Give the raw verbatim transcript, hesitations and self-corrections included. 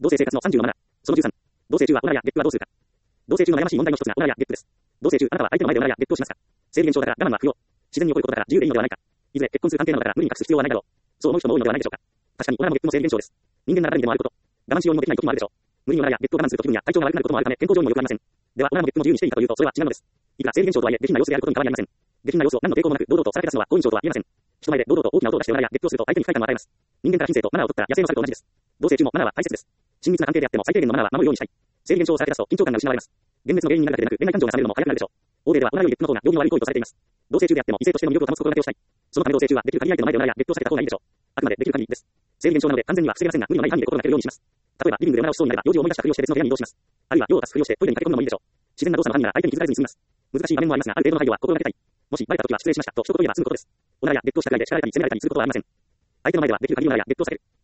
同性生活のさんじゅうのマナー。そのじゅうさん。同棲中はオナラやゲップはどうするか。同棲中の悩ましい問題の一つがオナラやゲップです。同棲中あなたは相手の前でオナラやゲップをしますか。生理現象だから我慢は不要。自然に起こることだから自由でいいのではないか。いずれ結婚する関係なのだから無理に隠す必要はないだろう。そう思う人も多いのではないでしょうか。確かにオナラもゲップも生理現象です。人間なら誰にでもあること。我慢しようにもできない時もあるでしょう。無理にオナラやゲップを我慢すると気分や体調が悪くなることもあるため健康上にも良くありません。ではオナラもゲップも自由にしていいかというとそれは違うのです。いくら生理現象とはいえ下品な様子であることに変わりありません。下品な様子を何の抵抗もなく堂々とさらけ出すのは好印象とは言えません。人前で堂々と大きな音を出してオナラやゲップをすると相手に不快感を与えます。人間から品性とマナーを取った野生の猿と同じです。同棲中もマナーは大切です。親密な関係であっても最低限のマナーは守るようにしたい。生理現象をさらけ出すと緊張感が失われます。幻滅の原因になるだけでなく恋愛感情が冷めるのも早くなるでしょう。欧米ではオナラよりゲップの方が行儀の悪い行為とされています。同棲中であっても異性としての魅力を保つ心がけをしたい。そのため同棲中はできる限り相手の前でオナラやゲップを避けた方がいいでしょう。あくまでできる限りです。生理現象なので完全には防げませんが無理のない範囲で心がけるようにします。例えばリビングでオナラをしそうになれば用事を思い出したふりをして別の部屋に移動します。あるいは用を足すふりをしてトイレに駆け込むのもいいでしょう。自然な動作の範囲なら相手に気づかれずに済みます。難しい場面もありますがある程度の配慮は心がけたい。もしバレた時は失礼しましたと一言言えば済むことです。オナラやゲップをしたくらいで叱られたり責められたりすることはありません。相手の前ではできる限りオナラやゲップを避ける。